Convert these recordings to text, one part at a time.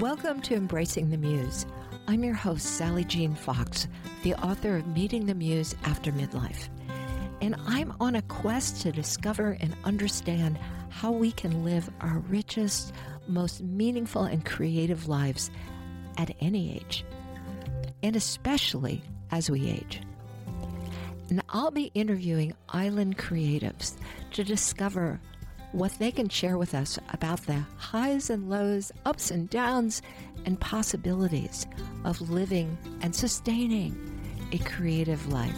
Welcome to Embracing the Muse. I'm your host, Sally Jean Fox, the author of Meeting the Muse After Midlife. And I'm on a quest to discover and understand how we can live our richest, most meaningful and creative lives at any age, and especially as we age. And I'll be interviewing island creatives to discover what they can share with us about the highs and lows, ups and downs, and possibilities of living and sustaining a creative life.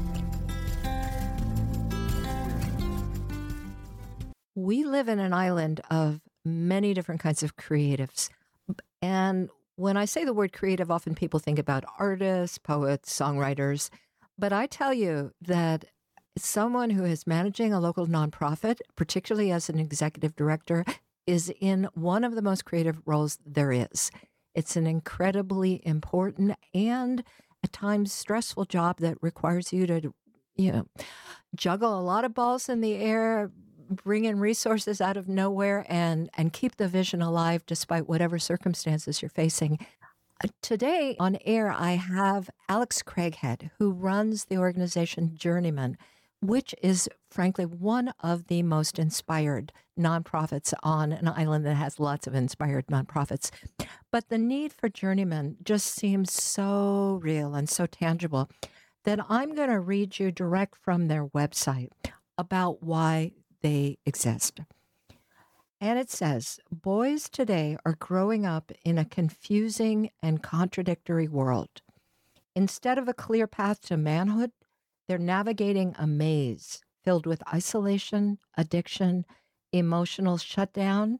We live in an island of many different kinds of creatives. And when I say the word creative, often people think about artists, poets, songwriters. But I tell you that someone who is managing a local nonprofit, particularly as an executive director, is in one of the most creative roles there is. It's an incredibly important and at times stressful job that requires you to, juggle a lot of balls in the air, bring in resources out of nowhere, and keep the vision alive despite whatever circumstances you're facing. Today on air, I have Alex Craighead, who runs the organization Journeyman, which is, frankly, one of the most inspired nonprofits on an island that has lots of inspired nonprofits. But the need for Journeyman just seems so real and so tangible that I'm going to read you direct from their website about why they exist. And it says, boys today are growing up in a confusing and contradictory world. Instead of a clear path to manhood, they're navigating a maze filled with isolation, addiction, emotional shutdown,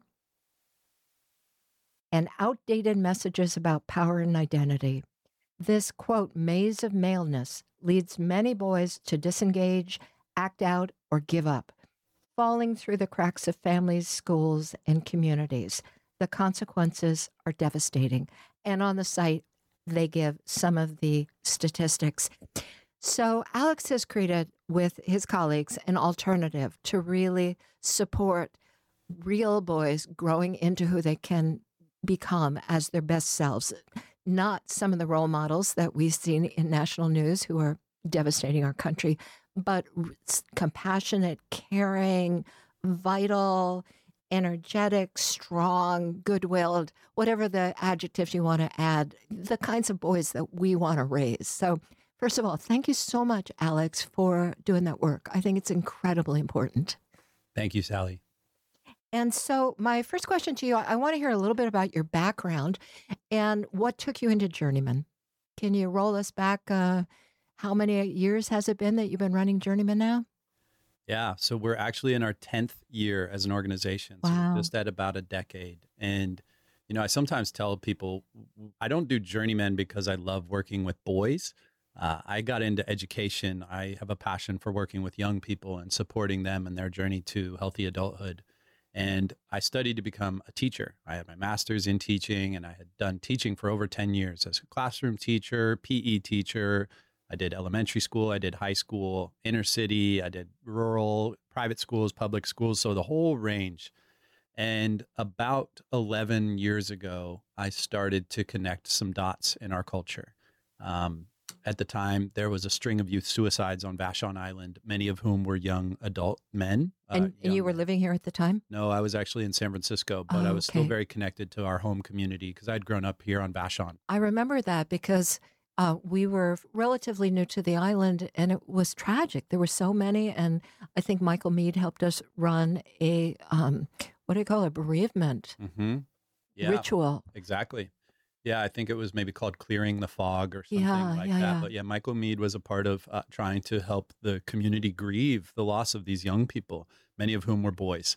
and outdated messages about power and identity. This, quote, maze of maleness leads many boys to disengage, act out, or give up, falling through the cracks of families, schools, and communities. The consequences are devastating. And on the site, they give some of the statistics. So Alex has created with his colleagues an alternative to really support real boys growing into who they can become as their best selves, not some of the role models that we've seen in national news who are devastating our country, but compassionate, caring, vital, energetic, strong, good-willed, whatever the adjectives you want to add, the kinds of boys that we want to raise. So first of all, thank you so much, Alex, for doing that work. I think it's incredibly important. Thank you, Sally. And so my first question to you, I want to hear a little bit about your background and what took you into Journeyman. Can you roll us back? How many years has it been that you've been running Journeyman now? Yeah, so we're actually in our 10th year as an organization. So Wow. we're just at about a decade. And, I sometimes tell people I don't do Journeyman because I love working with boys. I got into education. I have a passion for working with young people and supporting them in their journey to healthy adulthood. And I studied to become a teacher. I had my master's in teaching, and I had done teaching for over 10 years as a classroom teacher, PE teacher. I did elementary school, I did high school, inner city, I did rural, private schools, public schools, so the whole range. And about 11 years ago, I started to connect some dots in our culture. At the time, there was a string of youth suicides on Vashon Island, many of whom were young adult men. And you were living here at the time? No, I was actually in San Francisco, but I was still very connected to our home community because I'd grown up here on Vashon. I remember that because we were relatively new to the island, and it was tragic. There were so many, and I think Michael Mead helped us run a, what do you call it, bereavement ritual. Exactly. Yeah, I think it was maybe called Clearing the Fog or something like that. But yeah, Michael Mead was a part of trying to help the community grieve the loss of these young people, many of whom were boys.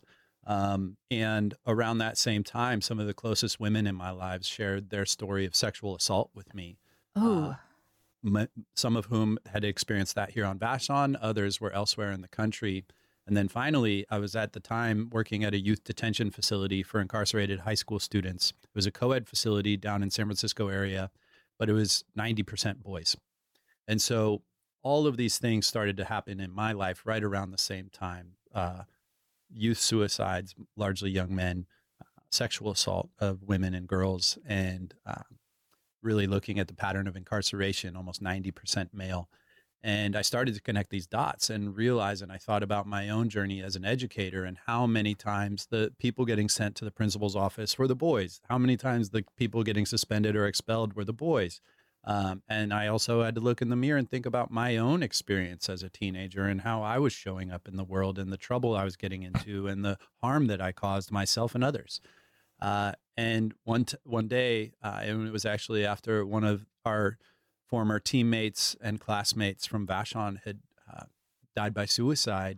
And around that same time, some of the closest women in my lives shared their story of sexual assault with me. Oh. Some of whom had experienced that here on Vashon, others were elsewhere in the country. And then finally, I was at the time working at a youth detention facility for incarcerated high school students. It was a co-ed facility down in San Francisco area, but it was 90% boys. And so all of these things started to happen in my life right around the same time. Youth suicides, largely young men, sexual assault of women and girls, and really looking at the pattern of incarceration, almost 90% male. And I started to connect these dots and realize, and I thought about my own journey as an educator and how many times the people getting sent to the principal's office were the boys, how many times the people getting suspended or expelled were the boys. And I also had to look in the mirror and think about my own experience as a teenager and how I was showing up in the world and the trouble I was getting into and the harm that I caused myself and others. And one day, and it was actually after one of our former teammates and classmates from Vashon had died by suicide.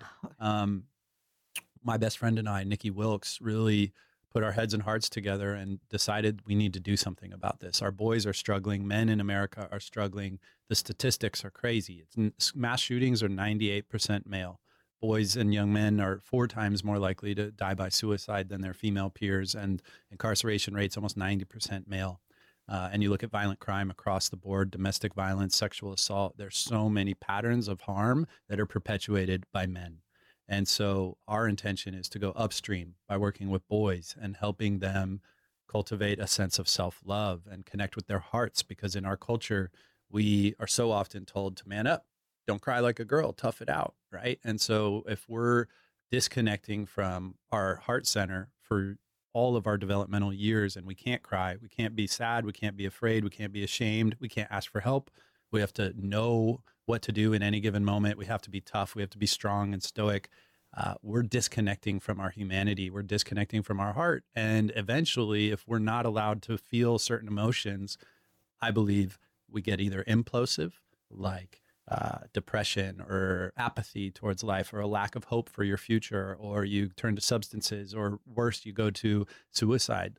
My best friend and I, Nikki Wilkes, really put our heads and hearts together and decided we need to do something about this. Our boys are struggling. Men in America are struggling. The statistics are crazy. Mass shootings are 98% male. Boys and young men are 4 times more likely to die by suicide than their female peers, and incarceration rates almost 90% male. And you look at violent crime across the board, domestic violence, sexual assault, there's so many patterns of harm that are perpetuated by men. And so our intention is to go upstream by working with boys and helping them cultivate a sense of self-love and connect with their hearts, because in our culture, we are so often told to man up, don't cry like a girl, tough it out, right? And so if we're disconnecting from our heart center for all of our developmental years, and we can't cry, we can't be sad, we can't be afraid, we can't be ashamed, we can't ask for help. We have to know what to do in any given moment. We have to be tough. We have to be strong and stoic. We're disconnecting from our humanity. We're disconnecting from our heart. And eventually, if we're not allowed to feel certain emotions, I believe we get either implosive, like depression or apathy towards life, or a lack of hope for your future, or you turn to substances, or worse, you go to suicide,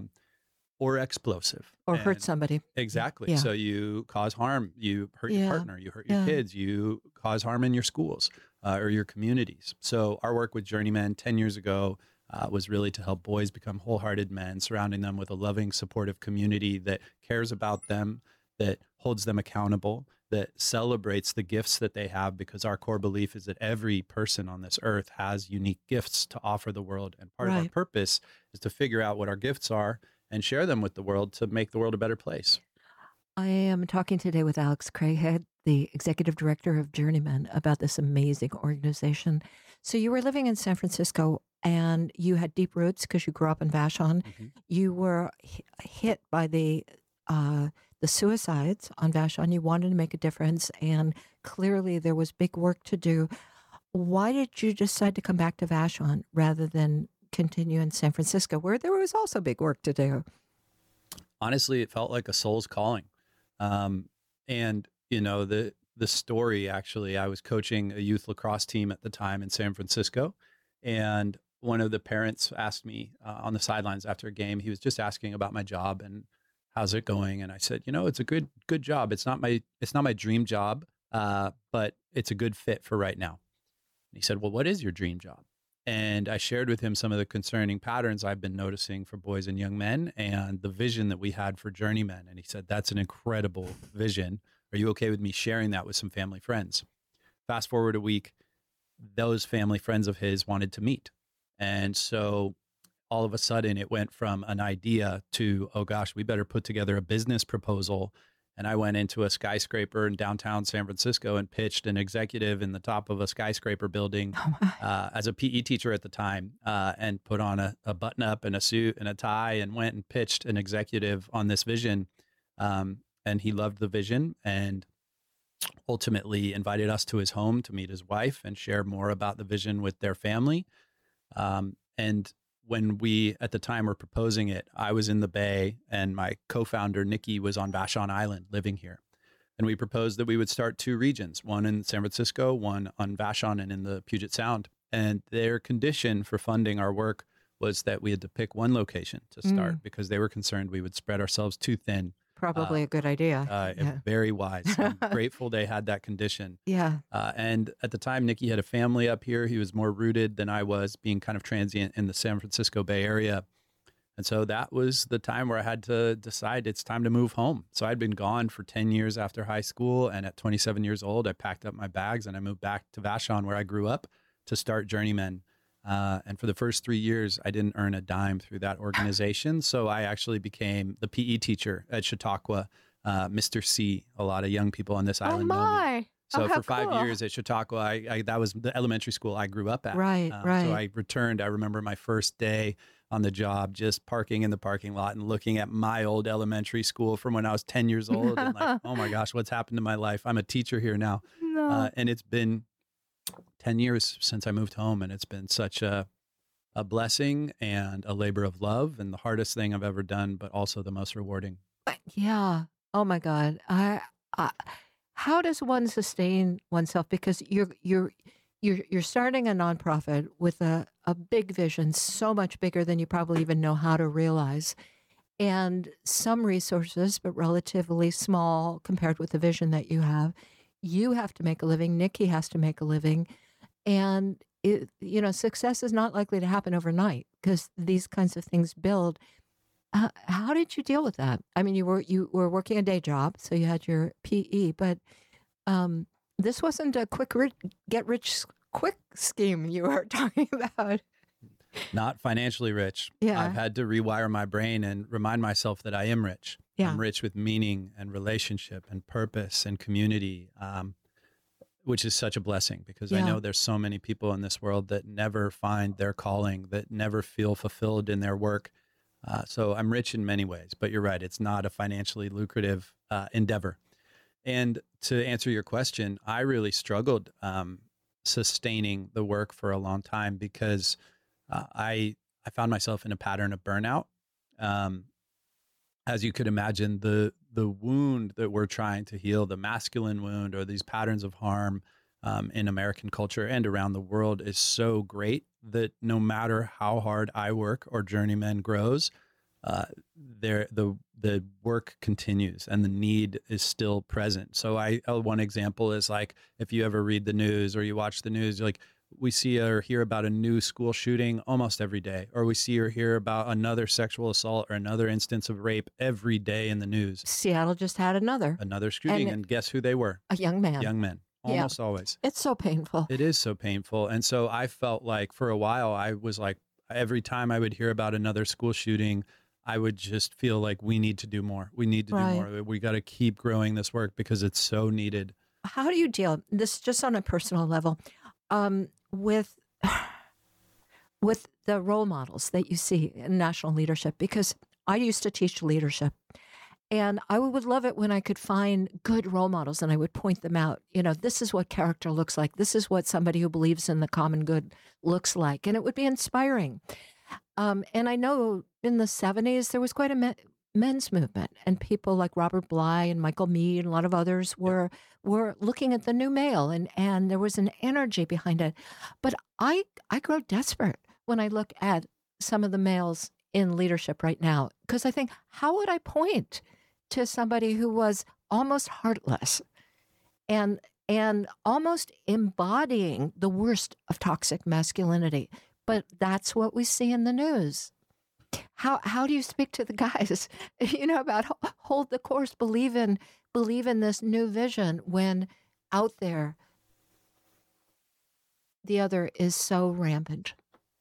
or explosive. Or hurt somebody. Exactly. Yeah. So you cause harm, you hurt your partner, you hurt your kids, you cause harm in your schools or your communities. So our work with Journeymen 10 years ago was really to help boys become wholehearted men, surrounding them with a loving, supportive community that cares about them, that holds them accountable, that celebrates the gifts that they have, because our core belief is that every person on this earth has unique gifts to offer the world. And part of our purpose is to figure out what our gifts are and share them with the world to make the world a better place. I am talking today with Alex Craighead, the executive director of Journeymen, about this amazing organization. So you were living in San Francisco and you had deep roots because you grew up in Vashon. Mm-hmm. You were hit by the suicides on Vashon. You wanted to make a difference, and clearly there was big work to do. Why did you decide to come back to Vashon rather than continue in San Francisco, where there was also big work to do? Honestly, it felt like a soul's calling. And, you know, the story, actually, I was coaching a youth lacrosse team at the time in San Francisco, and one of the parents asked me on the sidelines after a game, he was just asking about my job and how's it going? And I said, you know, it's a good job. It's not my dream job, but it's a good fit for right now. And he said, well, what is your dream job? And I shared with him some of the concerning patterns I've been noticing for boys and young men and the vision that we had for Journeymen. And he said, that's an incredible vision. Are you okay with me sharing that with some family friends? Fast forward a week, those family friends of his wanted to meet. And so all of a sudden it went from an idea to, oh gosh, we better put together a business proposal. And I went into a skyscraper in downtown San Francisco and pitched an executive in the top of a skyscraper building as a PE teacher at the time, and put on a button up and a suit and a tie and went and pitched an executive on this vision. And he loved the vision and ultimately invited us to his home to meet his wife and share more about the vision with their family. And when we, at the time, were proposing it, I was in the Bay and my co-founder, Nikki, was on Vashon Island living here. And we proposed that we would start 2 regions, one in San Francisco, one on Vashon and in the Puget Sound. And their condition for funding our work was that we had to pick one location to start because they were concerned we would spread ourselves too thin. Probably a good idea. Very wise. I'm grateful they had that condition. Yeah. And at the time, Nikki had a family up here. He was more rooted than I was, being kind of transient in the San Francisco Bay Area. And so that was the time where I had to decide it's time to move home. So I'd been gone for 10 years after high school. And at 27 years old, I packed up my bags and I moved back to Vashon, where I grew up, to start Journeymen. And for the first 3 years, I didn't earn a dime through that organization. So I actually became the PE teacher at Chautauqua, Mr. C. A lot of young people on this Oh island know me. my. So Oh, how for 5 years cool. at Chautauqua, that was the elementary school I grew up at. Right, So right. I returned. I remember my first day on the job, just parking in the parking lot and looking at my old elementary school from when I was 10 years old, and like, oh my gosh, what's happened to my life? I'm a teacher here now. No. And it's been 10 years since I moved home, and it's been such a blessing and a labor of love, and the hardest thing I've ever done, but also the most rewarding. Yeah. Oh my God. I how does one sustain oneself? Because you're starting a nonprofit with a big vision, so much bigger than you probably even know how to realize, and some resources, but relatively small compared with the vision that you have. You have to make a living. Nikki has to make a living, and success is not likely to happen overnight because these kinds of things build. How did you deal with that? I mean, you were working a day job, so you had your PE, but um, this wasn't a get rich quick scheme you were talking about. Not financially rich. I've Yeah, had to rewire my brain and remind myself that I am rich. yeah, I'm rich with meaning and relationship and purpose and community, which is such a blessing because I yeah. know there's so many people in this world that never find their calling, that never feel fulfilled in their work. So I'm rich in many ways, but you're right. It's not a financially lucrative endeavor. And to answer your question, I really struggled sustaining the work for a long time because I found myself in a pattern of burnout. Um, as you could imagine, the wound that we're trying to heal, the masculine wound or these patterns of harm in American culture and around the world, is so great that no matter how hard I work or Journeyman grows, the work continues and the need is still present. So one example is like if you ever read the news or you watch the news, like we see or hear about a new school shooting almost every day, or we see or hear about another sexual assault or another instance of rape every day in the news. Seattle just had Another shooting, and and guess who they were? a young man. Young men, Yeah, almost always. it's so painful. It is so painful. And so I felt like for a while, I was like, every time I would hear about another school shooting, I would just feel like we need to do more. We need to do Right. more. We got to keep growing this work because it's so needed. How do you deal this just on a personal level with the role models that you see in national leadership? Because I used to teach leadership, and I would love it when I could find good role models and I would point them out. This is what character looks like. This is what somebody who believes in the common good looks like, and it would be inspiring. And I know in the 70s there was quite a men's movement, and people like Robert Bly and Michael Mead and a lot of others Yep. were looking at the new male, and there was an energy behind it. But I grow desperate when I look at some of the males in leadership right now because I think, how would I point to somebody who was almost heartless and almost embodying the worst of toxic masculinity? But that's what we see in the news. How do you speak to the guys, about hold the course, believe in this new vision when out there the other is so rampant?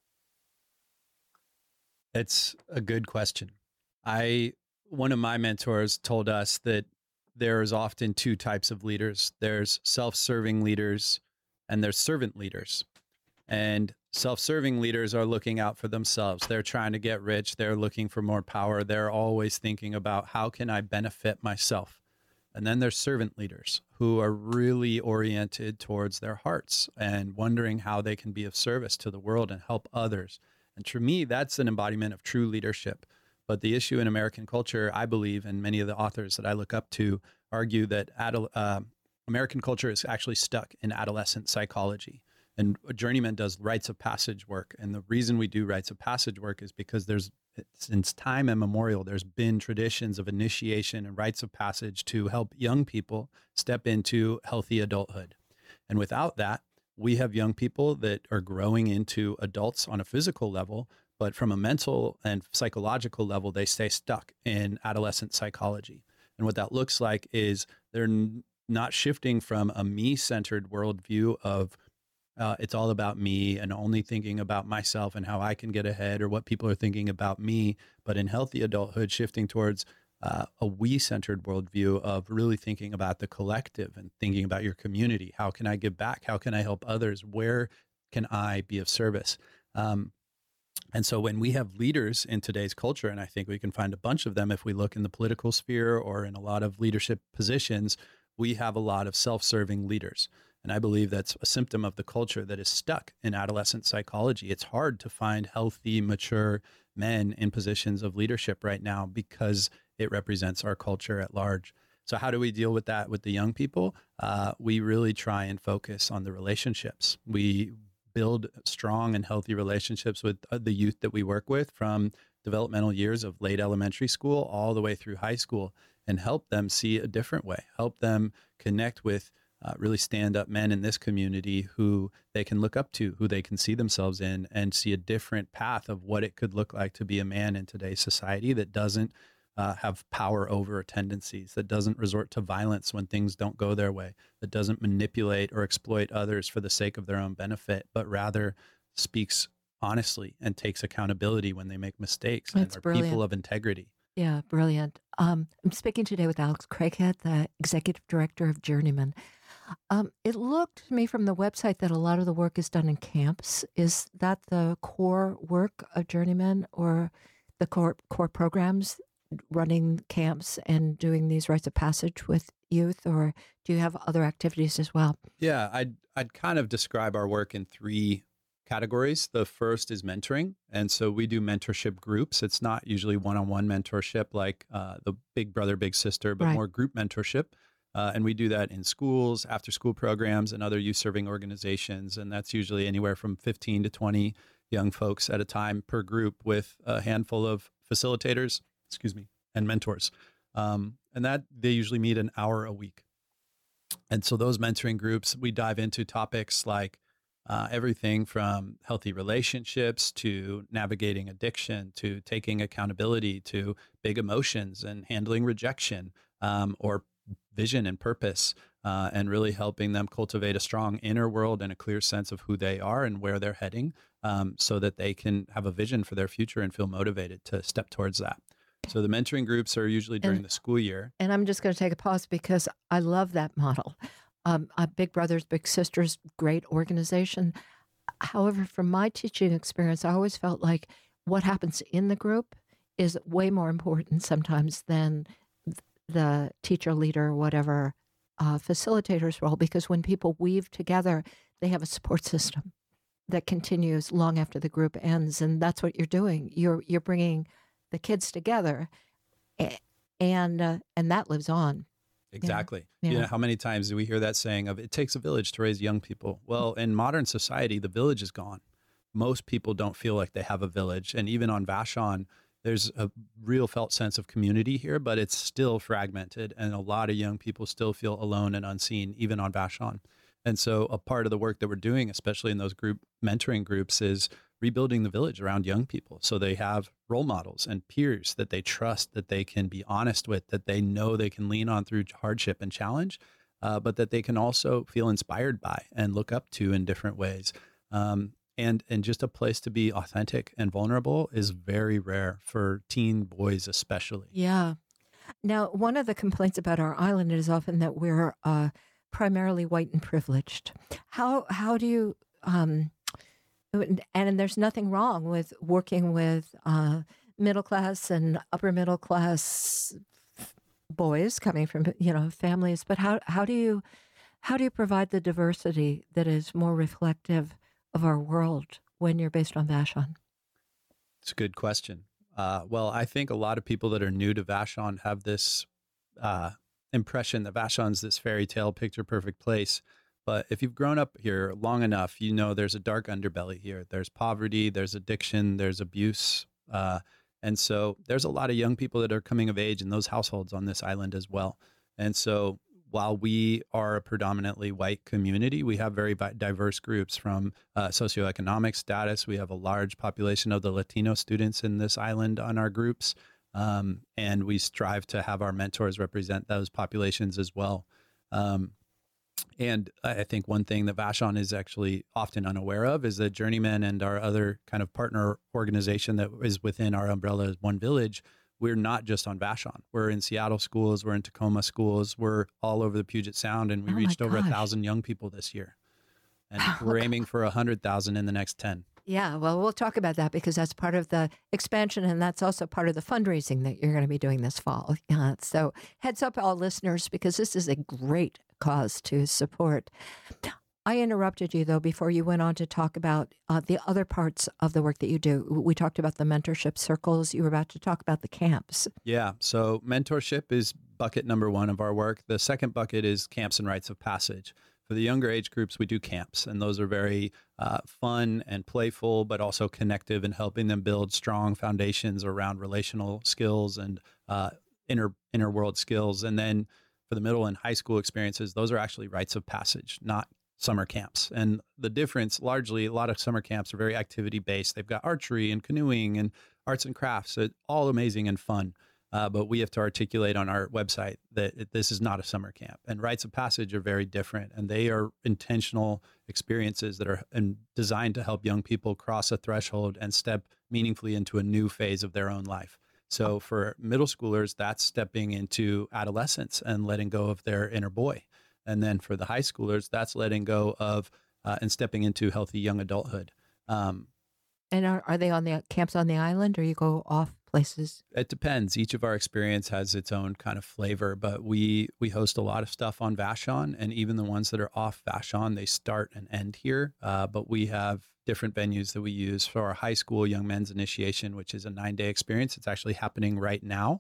It's a good question. One of my mentors told us that there's often two types of leaders. There's self-serving leaders and there's servant leaders. And self-serving leaders are looking out for themselves. They're trying to get rich. They're looking for more power. They're always thinking about how can I benefit myself? And then there's servant leaders who are really oriented towards their hearts and wondering how they can be of service to the world and help others. And for me, that's an embodiment of true leadership. But the issue in American culture, I believe, and many of the authors that I look up to argue that American culture is actually stuck in adolescent psychology. And Journeyman does rites of passage work. And the reason we do rites of passage work is because since time immemorial, there's been traditions of initiation and rites of passage to help young people step into healthy adulthood. And without that, we have young people that are growing into adults on a physical level, but from a mental and psychological level, they stay stuck in adolescent psychology. And what that looks like is they're not shifting from a me-centered worldview of It's all about me and only thinking about myself and how I can get ahead or what people are thinking about me. But in healthy adulthood, shifting towards a we-centered worldview of really thinking about the collective and thinking about your community. How can I give back? How can I help others? Where can I be of service? And so when we have leaders in today's culture, and I think we can find a bunch of them if we look in the political sphere or in a lot of leadership positions, we have a lot of self-serving leaders. And I believe that's a symptom of the culture that is stuck in adolescent psychology. It's hard to find healthy, mature men in positions of leadership right now because it represents our culture at large. So how do we deal with that with the young people? We really try and focus on the relationships. We build strong and healthy relationships with the youth that we work with from developmental years of late elementary school all the way through high school, and help them see a different way, help them connect with really stand-up men in this community who they can look up to, who they can see themselves in, and see a different path of what it could look like to be a man in today's society that doesn't have power over tendencies, that doesn't resort to violence when things don't go their way, that doesn't manipulate or exploit others for the sake of their own benefit, but rather speaks honestly and takes accountability when they make mistakes. That's and are brilliant. people of integrity. Yeah, brilliant. I'm speaking today with Alex Craighead, the executive director of Journeyman. It looked to me from the website that a lot of the work is done in camps. Is that the core work of Journeyman, or the core programs, running camps and doing these rites of passage with youth, or do you have other activities as well? Yeah, I'd kind of describe our work in three categories. The first is mentoring. And so we do mentorship groups. It's not usually one-on-one mentorship like the big brother, big sister, but Right. more group mentorship. And we do that in schools, after school programs, and other youth serving organizations. And that's usually anywhere from 15 to 20 young folks at a time per group with a handful of facilitators, and mentors. And that they usually meet an hour a week. And so those mentoring groups, we dive into topics like everything from healthy relationships to navigating addiction to taking accountability to big emotions and handling rejection, or vision and purpose, and really helping them cultivate a strong inner world and a clear sense of who they are and where they're heading, so that they can have a vision for their future and feel motivated to step towards that. So the mentoring groups are usually during the school year. And I'm just going to take a pause because I love that model. Big Brothers, Big Sisters, great organization. However, from my teaching experience, I always felt like what happens in the group is way more important sometimes than the teacher, leader, or whatever facilitator's role, because when people weave together, they have a support system that continues long after the group ends. And that's what you're doing. You're bringing the kids together, and that lives on. Exactly. Yeah. You know, how many times do we hear that saying of it takes a village to raise young people? Well, in modern society, the village is gone. Most people don't feel like they have a village. And even on Vashon, there's a real felt sense of community here, but it's still fragmented. And a lot of young people still feel alone and unseen, even on Vashon. And so a part of the work that we're doing, especially in those group mentoring groups, is rebuilding the village around young people. So they have role models and peers that they trust, that they can be honest with, that they know they can lean on through hardship and challenge, but that they can also feel inspired by and look up to in different ways. And just a place to be authentic and vulnerable is very rare for teen boys, especially. Yeah. Now, one of the complaints about our island is often that we're primarily white and privileged. How do you and there's nothing wrong with working with middle class and upper middle class boys coming from families, but how do you provide the diversity that is more reflective of our world when you're based on Vashon? It's a good question. Well, I think a lot of people that are new to Vashon have this impression that Vashon's this fairy tale, picture perfect place. But if you've grown up here long enough, you know there's a dark underbelly here. There's poverty, there's addiction, there's abuse. And so there's a lot of young people that are coming of age in those households on this island as well. And so while we are a predominantly white community, we have very diverse groups from socioeconomic status. We have a large population of the Latino students in this island on our groups. And we strive to have our mentors represent those populations as well. And I think one thing that Vashon is actually often unaware of is that Journeyman and our other kind of partner organization that is within our umbrella is One Village. We're not just on Vashon. We're in Seattle schools. We're in Tacoma schools. We're all over the Puget Sound, and we Oh my reached over gosh. 1,000 young people this year. And we're aiming for 100,000 in the next 10. Yeah, well, we'll talk about that because that's part of the expansion and that's also part of the fundraising that you're going to be doing this fall. So heads up, all listeners, because this is a great cause to support. I interrupted you, though, before you went on to talk about the other parts of the work that you do. We talked about the mentorship circles. You were about to talk about the camps. Yeah. So mentorship is bucket number one of our work. The second bucket is camps and rites of passage. For the younger age groups, we do camps, and those are very fun and playful, but also connective in helping them build strong foundations around relational skills and inner world skills. And then for the middle and high school experiences, those are actually rites of passage, not summer camps. And the difference, largely, a lot of summer camps are very activity based. They've got archery and canoeing and arts and crafts, so all amazing and fun. But we have to articulate on our website that this is not a summer camp. And rites of passage are very different, and they are intentional experiences that are designed to help young people cross a threshold and step meaningfully into a new phase of their own life. So for middle schoolers, that's stepping into adolescence and letting go of their inner boy. And then for the high schoolers, that's letting go of and stepping into healthy young adulthood. And are they on the camps on the island, or you go off places? It depends. Each of our experience has its own kind of flavor, but we host a lot of stuff on Vashon, and even the ones that are off Vashon, they start and end here. But we have different venues that we use for our high school young men's initiation, which is a 9-day experience. It's actually happening right now.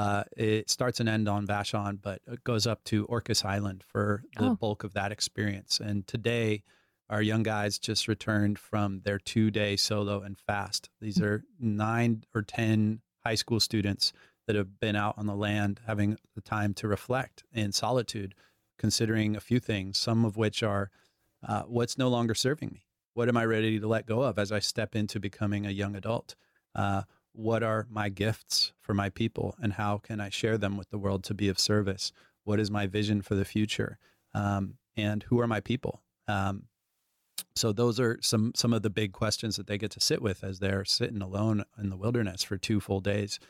It starts and ends on Vashon, but it goes up to Orcas Island for the bulk of that experience. And today, our young guys just returned from their 2-day solo and fast. These are 9 or 10 high school students that have been out on the land having the time to reflect in solitude, considering a few things, some of which are what's no longer serving me? What am I ready to let go of as I step into becoming a young adult? What are my gifts for my people, and how can I share them with the world to be of service? What is my vision for the future? And who are my people? So those are some of the big questions that they get to sit with as they're sitting alone in the wilderness for 2 full days.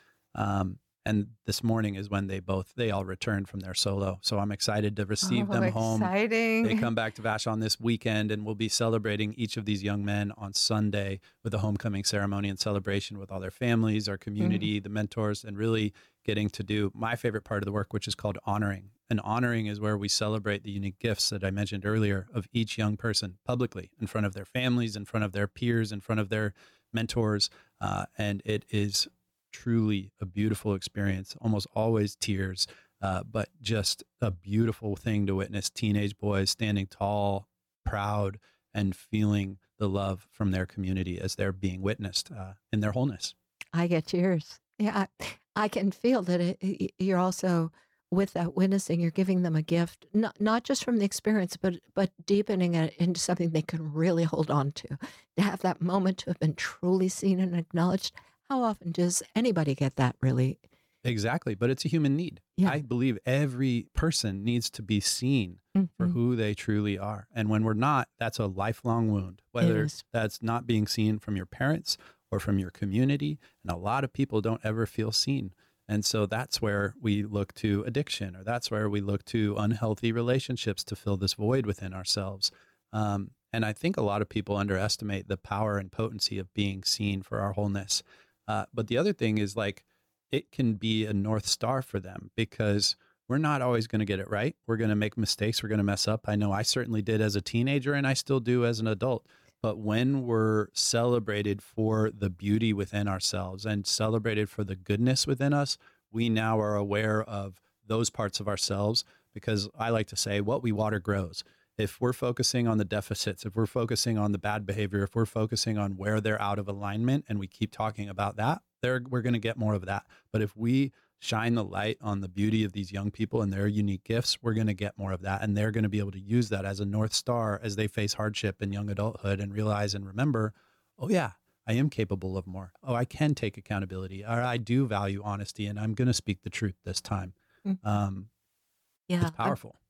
And this morning is when they all returned from their solo. So I'm excited to receive them home. Exciting. They come back to Vashon this weekend, and we'll be celebrating each of these young men on Sunday with a homecoming ceremony and celebration with all their families, our community, the mentors, and really getting to do my favorite part of the work, which is called honoring. And honoring is where we celebrate the unique gifts that I mentioned earlier of each young person publicly in front of their families, in front of their peers, in front of their mentors. And it is truly a beautiful experience, almost always tears, but just a beautiful thing to witness teenage boys standing tall, proud, and feeling the love from their community as they're being witnessed in their wholeness. I get tears. Yeah, I can feel that you're also, with that witnessing, you're giving them a gift, not just from the experience, but deepening it into something they can really hold on to have that moment to have been truly seen and acknowledged. How often does anybody get that, really? Exactly. But it's a human need. Yeah. I believe every person needs to be seen for who they truly are. And when we're not, that's a lifelong wound, whether that's not being seen from your parents or from your community. And a lot of people don't ever feel seen. And so that's where we look to addiction, or that's where we look to unhealthy relationships to fill this void within ourselves. And I think a lot of people underestimate the power and potency of being seen for our wholeness. But the other thing is, like, it can be a North Star for them, because we're not always going to get it right. We're going to make mistakes. We're going to mess up. I know I certainly did as a teenager, and I still do as an adult. But when we're celebrated for the beauty within ourselves and celebrated for the goodness within us, we now are aware of those parts of ourselves, because I like to say what we water grows. If we're focusing on the deficits, if we're focusing on the bad behavior, if we're focusing on where they're out of alignment and we keep talking about that, we're going to get more of that. But if we shine the light on the beauty of these young people and their unique gifts, we're going to get more of that. And they're going to be able to use that as a North Star as they face hardship in young adulthood and realize and remember, oh yeah, I am capable of more. Oh, I can take accountability. Or I do value honesty, and I'm going to speak the truth this time. Yeah. It's powerful.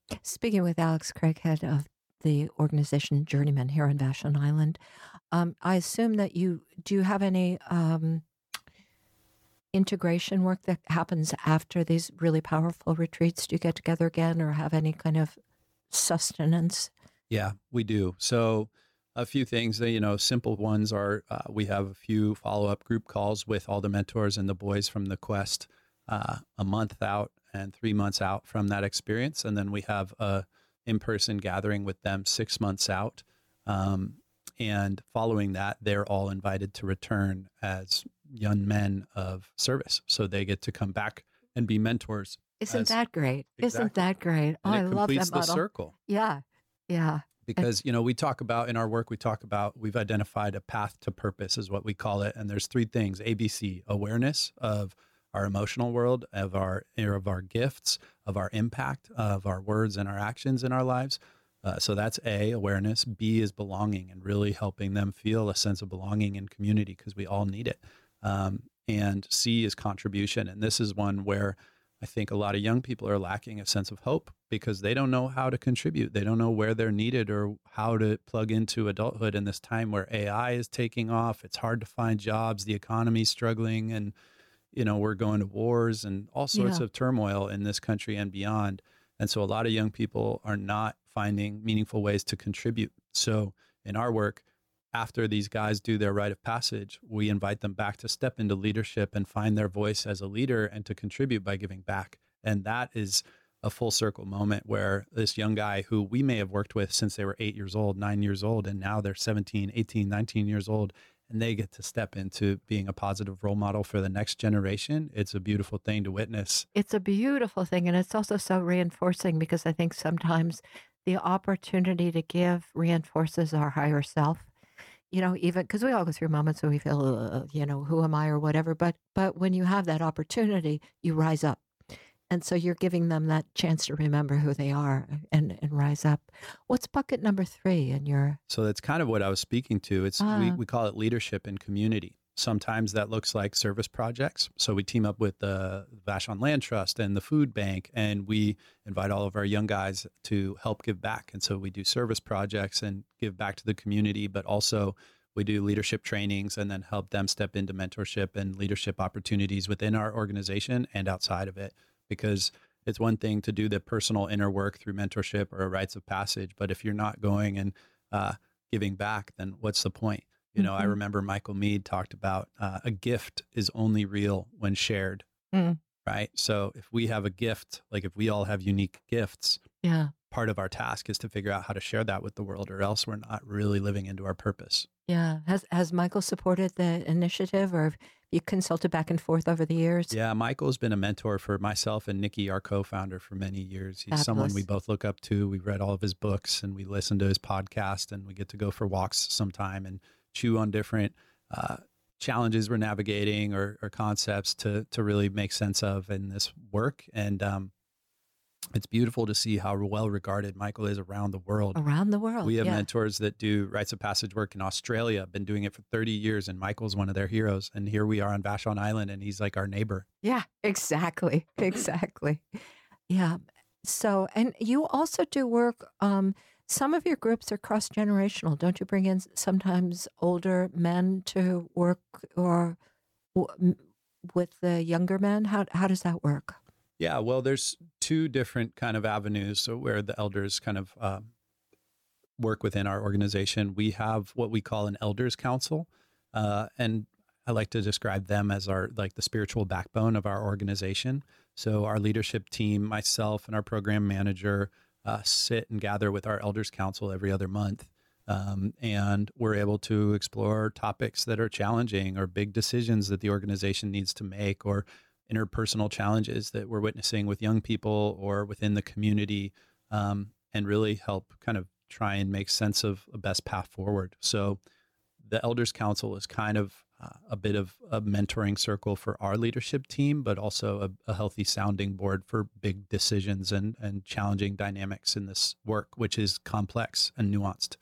Speaking with Alex Craighead of the organization Journeyman here on Vashon Island, I assume that you do you have any integration work that happens after these really powerful retreats? Do you get together again or have any kind of sustenance? Yeah, we do. So a few things that, simple ones are we have a few follow-up group calls with all the mentors and the boys from the quest a month out and 3 months out from that experience. And then we have a in-person gathering with them 6 months out. And following that, they're all invited to return as young men of service. So they get to come back and be mentors. Isn't that great? Exactly. Isn't that great? Oh, I love that model. The circle. Yeah. Yeah. Because, we talk about in our work, we've identified a path to purpose is what we call it. And there's three things, ABC, awareness of our emotional world, of our gifts, of our impact, of our words and our actions in our lives. So that's A, awareness. B is belonging and really helping them feel a sense of belonging in community because we all need it. And C is contribution. And this is one where I think a lot of young people are lacking a sense of hope because they don't know how to contribute. They don't know where they're needed or how to plug into adulthood in this time where AI is taking off. It's hard to find jobs. The economy's struggling and, we're going to wars and all sorts of turmoil in this country and beyond. And so a lot of young people are not finding meaningful ways to contribute. So in our work, after these guys do their rite of passage, we invite them back to step into leadership and find their voice as a leader and to contribute by giving back. And that is a full circle moment where this young guy who we may have worked with since they were 8 years old, 9 years old, and now they're 17, 18, 19 years old, and they get to step into being a positive role model for the next generation. It's a beautiful thing to witness. It's a beautiful thing. And it's also so reinforcing because I think sometimes the opportunity to give reinforces our higher self. Even because we all go through moments where we feel, who am I or whatever. But when you have that opportunity, you rise up. And so you're giving them that chance to remember who they are and rise up. What's bucket number 3 in your? So that's kind of what I was speaking to. It's we call it leadership and community. Sometimes that looks like service projects. So we team up with the Vashon Land Trust and the food bank, and we invite all of our young guys to help give back. And so we do service projects and give back to the community, but also we do leadership trainings and then help them step into mentorship and leadership opportunities within our organization and outside of it. Because it's one thing to do the personal inner work through mentorship or rites of passage, but if you're not going and giving back, then what's the point? I remember Michael Meade talked about a gift is only real when shared, right? So if we have a gift, like if we all have unique gifts, part of our task is to figure out how to share that with the world, or else we're not really living into our purpose. Yeah. Has Michael supported the initiative, or have you consulted back and forth over the years? Yeah, Michael's been a mentor for myself and Nikki, our co-founder, for many years. He's someone we both look up to. We've read all of his books and we listen to his podcast, and we get to go for walks sometime and chew on different challenges we're navigating or concepts to really make sense of in this work. And it's beautiful to see how well regarded Michael is around the world. Around the world. We have mentors that do rites of passage work in Australia, been doing it for 30 years, and Michael's one of their heroes. And here we are on Vashon Island, and he's like our neighbor. Yeah, exactly. Exactly. Yeah. So, and you also do work, some of your groups are cross-generational. Don't you bring in sometimes older men to work or with the younger men? How does that work? Yeah, well, there's 2 different kind of avenues. So where the elders kind of work within our organization, we have what we call an elders council. And I like to describe them as the spiritual backbone of our organization. So our leadership team, myself and our program manager, sit and gather with our elders council every other month. And we're able to explore topics that are challenging or big decisions that the organization needs to make, or interpersonal challenges that we're witnessing with young people or within the community, and really help kind of try and make sense of a best path forward. So the Elders Council is kind of a bit of a mentoring circle for our leadership team, but also a healthy sounding board for big decisions and challenging dynamics in this work, which is complex and nuanced.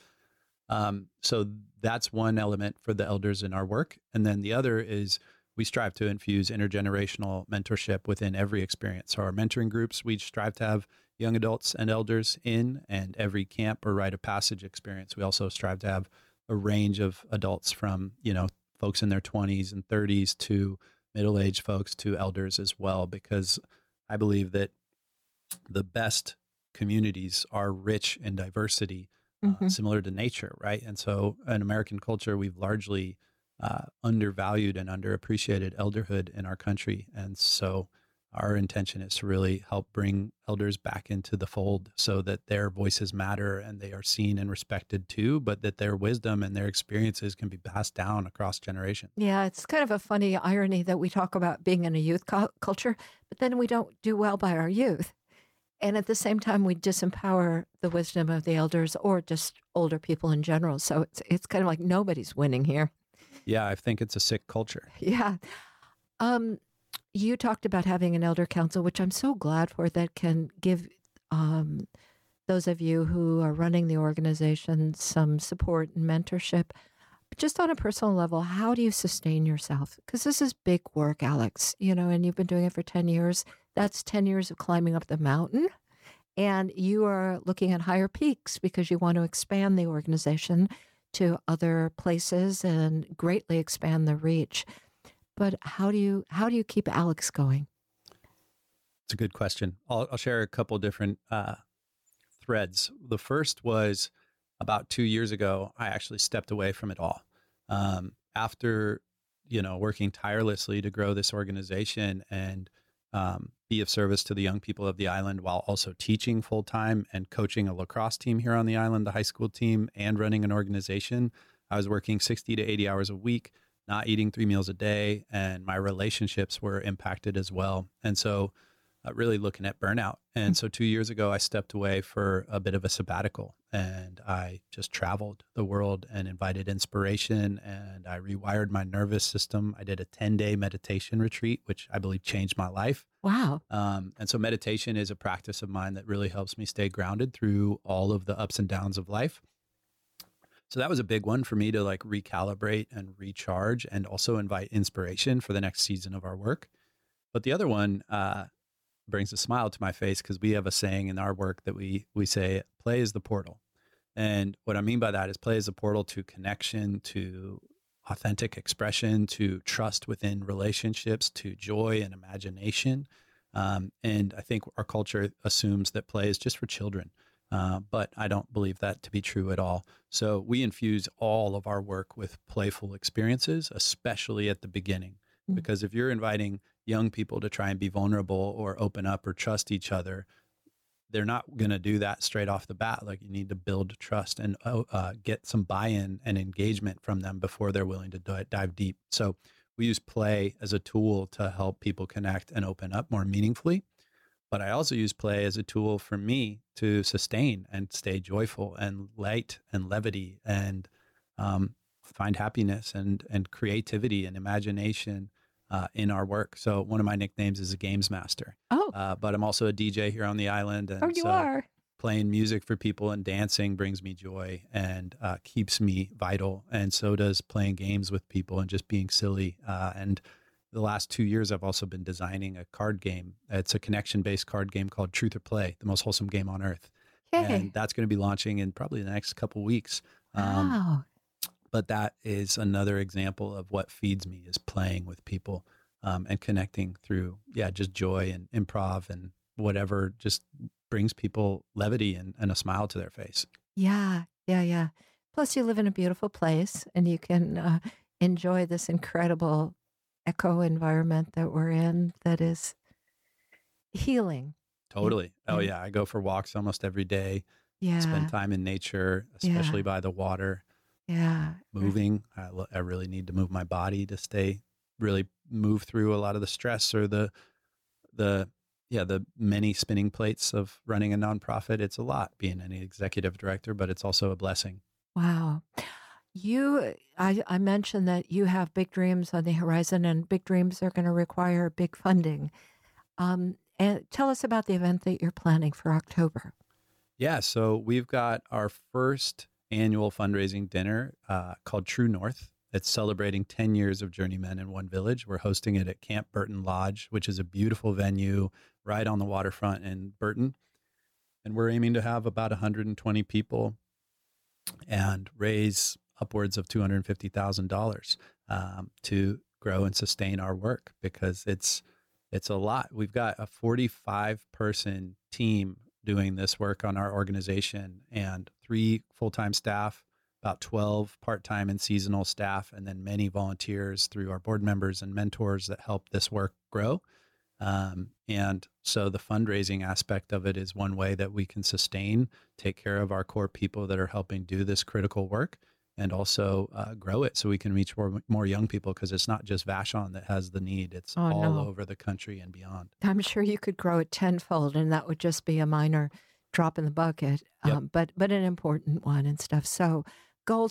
So that's one element for the elders in our work. And then the other is we strive to infuse intergenerational mentorship within every experience. So our mentoring groups, we strive to have young adults and elders in, and every camp or rite of passage experience. We also strive to have a range of adults from, folks in their 20s and 30s to middle-aged folks to elders as well, because I believe that the best communities are rich in diversity, Hmm. similar to nature, right? And so in American culture, we've largely undervalued and underappreciated elderhood in our country. And so our intention is to really help bring elders back into the fold so that their voices matter and they are seen and respected too, but that their wisdom and their experiences can be passed down across generations. Yeah, it's kind of a funny irony that we talk about being in a youth culture, but then we don't do well by our youth. And at the same time, we disempower the wisdom of the elders or just older people in general. So it's kind of like nobody's winning here. Yeah, I think it's a sick culture. Yeah. Um, you talked about having an elder council, which I'm so glad for, that can give um, those of you who are running the organization some support and mentorship. But just on a personal level, how do you sustain yourself? Because this is big work, Alex, and you've been doing it for 10 years. That's 10 years of climbing up the mountain. And you are looking at higher peaks because you want to expand the organization to other places and greatly expand the reach. But how do you keep Alex going? It's a good question. I'll share a couple different threads. The first was about 2 years ago, I actually stepped away from it all. After, working tirelessly to grow this organization and be of service to the young people of the island while also teaching full time and coaching a lacrosse team here on the island, the high school team, and running an organization. I was working 60 to 80 hours a week, not eating 3 meals a day, and my relationships were impacted as well. And so really looking at burnout. And so 2 years ago, I stepped away for a bit of a sabbatical and I just traveled the world and invited inspiration, and I rewired my nervous system. I did a 10-day meditation retreat, which I believe changed my life. Wow. And so meditation is a practice of mine that really helps me stay grounded through all of the ups and downs of life. So that was a big one for me to like recalibrate and recharge and also invite inspiration for the next season of our work. But the other one brings a smile to my face because we have a saying in our work that we say, play is the portal. And what I mean by that is play is a portal to connection, to authentic expression, to trust within relationships, to joy and imagination. And I think our culture assumes that play is just for children. But I don't believe that to be true at all. So we infuse all of our work with playful experiences, especially at the beginning. Because if you're inviting young people to try and be vulnerable or open up or trust each other, they're not going to do that straight off the bat. Like you need to build trust and get some buy-in and engagement from them before they're willing to dive deep. So we use play as a tool to help people connect and open up more meaningfully. But I also use play as a tool for me to sustain and stay joyful and light and levity and find happiness and creativity and imagination in our work. So one of my nicknames is a games master. Oh, But I'm also a DJ here on the island. And you so are. playing music for people and dancing brings me joy and keeps me vital. And so does playing games with people and just being silly. And the last 2 years, I've also been designing a card game. It's a connection-based card game called Truth or Play, the most wholesome game on earth. Yay. And that's going to be launching in probably the next couple weeks. Wow. But that is another example of what feeds me is playing with people and connecting through, just joy and improv and whatever just brings people levity and a smile to their face. Yeah. Yeah. Yeah. Plus, you live in a beautiful place and you can enjoy this incredible echo environment that we're in that is healing. Totally. Oh, And yeah. I go for walks almost every day, yeah. spend time in nature, especially by the water. Yeah. Moving. I really need to move my body to really move through a lot of the stress or the many spinning plates of running a nonprofit. It's a lot being an executive director, but it's also a blessing. Wow. I mentioned that you have big dreams on the horizon, and big dreams are going to require big funding. And tell us about the event that you're planning for October. Yeah. So we've got our first annual fundraising dinner called True North. It's celebrating 10 years of Journeymen in One Village. We're hosting it at Camp Burton Lodge, which is a beautiful venue right on the waterfront in Burton. And we're aiming to have about 120 people and raise upwards of $250,000 to grow and sustain our work, because it's a lot. We've got a 45-person team doing this work on our organization, and 3 full-time staff, about 12 part-time and seasonal staff, and then many volunteers through our board members and mentors that help this work grow. And so the fundraising aspect of it is one way that we can sustain, take care of our core people that are helping do this critical work, and also grow it so we can reach more young people, because it's not just Vashon that has the need. It's all over the country and beyond. I'm sure you could grow it tenfold, and that would just be a minor drop in the bucket, Yep. but an important one and stuff. So goal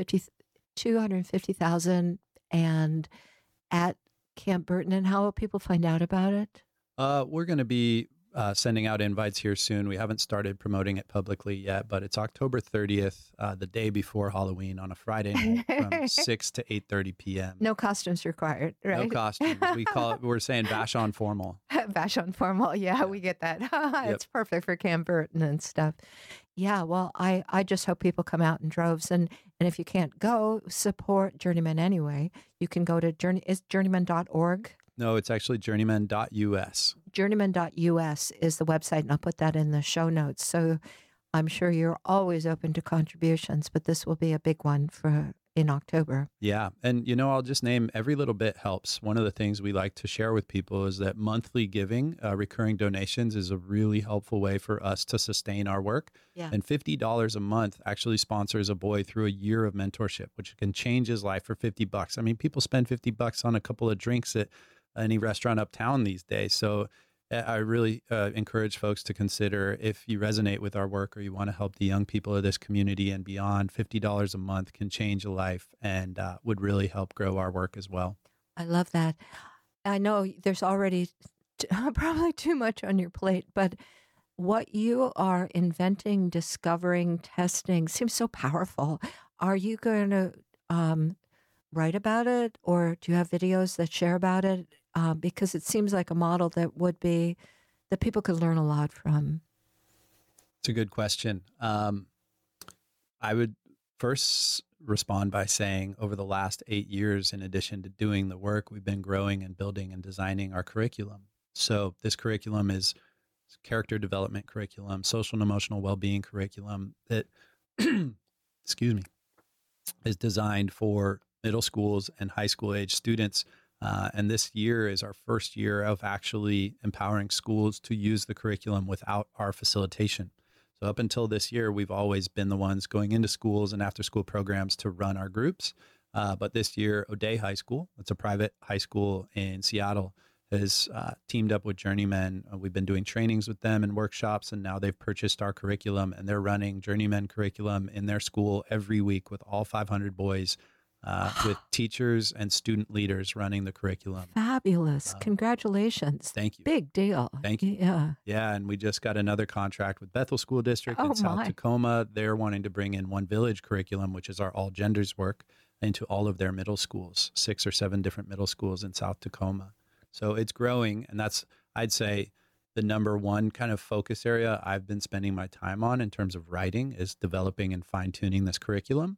250,000 and at Camp Burton. And how will people find out about it? We're going to be sending out invites here soon. We haven't started promoting it publicly yet, but it's October 30th, the day before Halloween, on a Friday night from 6 to 8:30 p.m. No costumes required, right? No costumes. We're saying Vashon formal. Vashon formal. Yeah, we get that. It's perfect for Camp Burton and stuff. Yeah, well, I just hope people come out in droves. And if you can't go, support Journeyman anyway. You can go to journeyman.org. No, it's actually journeyman.us. Journeyman.us is the website, and I'll put that in the show notes. So I'm sure you're always open to contributions, but this will be a big one in October. Yeah. And, I'll just name, every little bit helps. One of the things we like to share with people is that monthly giving, recurring donations, is a really helpful way for us to sustain our work. Yeah. And $50 a month actually sponsors a boy through a year of mentorship, which can change his life for $50. I mean, people spend $50 on a couple of drinks at any restaurant uptown these days. So I really encourage folks to consider, if you resonate with our work or you want to help the young people of this community and beyond, $50 a month can change a life and would really help grow our work as well. I love that. I know there's already probably too much on your plate, but what you are inventing, discovering, testing seems so powerful. Are you going to write about it, or do you have videos that share about it? Because it seems like a model that people could learn a lot from. It's a good question. I would first respond by saying, over the last 8 years, in addition to doing the work, we've been growing and building and designing our curriculum. So this curriculum is character development curriculum, social and emotional well-being curriculum that, excuse me, is designed for middle schools and high school age students. And this year is our first year of actually empowering schools to use the curriculum without our facilitation. So up until this year, we've always been the ones going into schools and after school programs to run our groups. But this year, O'Dea High School, it's a private high school in Seattle, has teamed up with Journeyman. We've been doing trainings with them and workshops, and now they've purchased our curriculum, and they're running Journeyman curriculum in their school every week with all 500 boys, with teachers and student leaders running the curriculum. Fabulous. Congratulations. Thank you. Big deal. Thank you. Yeah. Yeah, and we just got another contract with Bethel School District in South Tacoma. They're wanting to bring in One Village curriculum, which is our all genders work, into all of their middle schools, 6 or 7 different middle schools in South Tacoma. So it's growing, and that's, I'd say, the number one kind of focus area I've been spending my time on in terms of writing, is developing and fine-tuning this curriculum.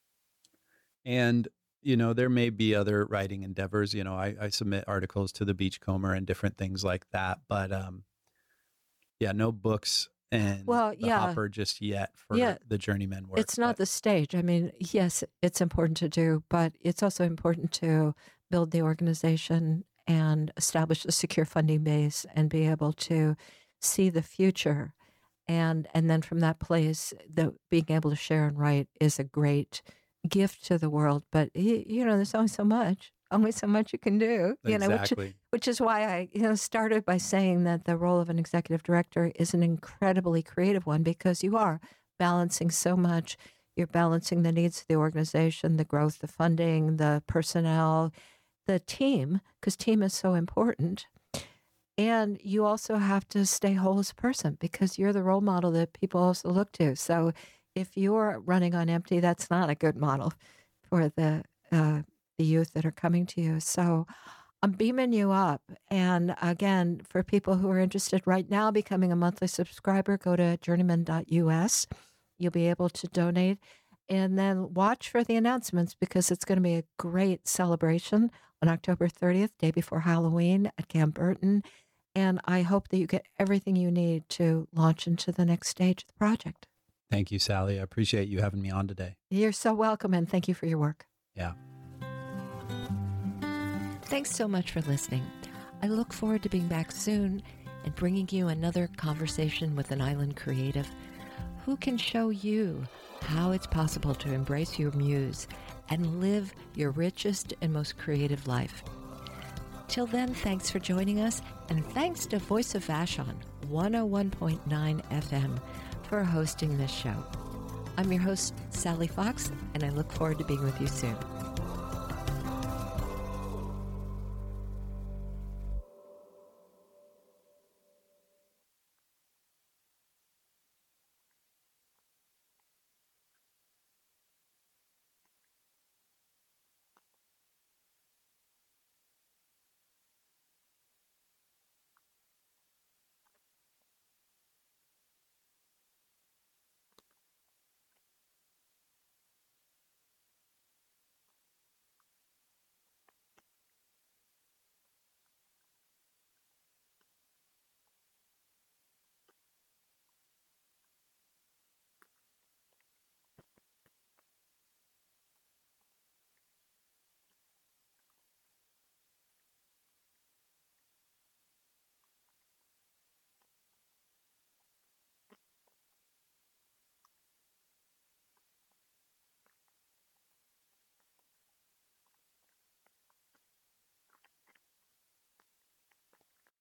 And, there may be other writing endeavors. I submit articles to the Beachcomber and different things like that. But, no books and the hopper just yet for the Journeyman work. It's not the stage. I mean, yes, it's important to do, but it's also important to build the organization and establish a secure funding base and be able to see the future. And then from that place, being able to share and write is a great gift to the world. But, there's only so much you can do, Exactly. which is why I started by saying that the role of an executive director is an incredibly creative one, because you are balancing so much. You're balancing the needs of the organization, the growth, the funding, the personnel, the team, because team is so important. And you also have to stay whole as a person, because you're the role model that people also look to. So if you're running on empty, that's not a good model for the youth that are coming to you. So I'm beaming you up. And again, for people who are interested right now becoming a monthly subscriber, go to journeyman.us. You'll be able to donate. And then watch for the announcements because it's going to be a great celebration on October 30th, day before Halloween at Camp Burton. And I hope that you get everything you need to launch into the next stage of the project. Thank you, Sally. I appreciate you having me on today. You're so welcome, and thank you for your work. Yeah. Thanks so much for listening. I look forward to being back soon and bringing you another conversation with an island creative who can show you how it's possible to embrace your muse and live your richest and most creative life. Till then, thanks for joining us, and thanks to Voice of Vashon, 101.9 FM, for hosting this show. I'm your host, Sally Fox, and I look forward to being with you soon.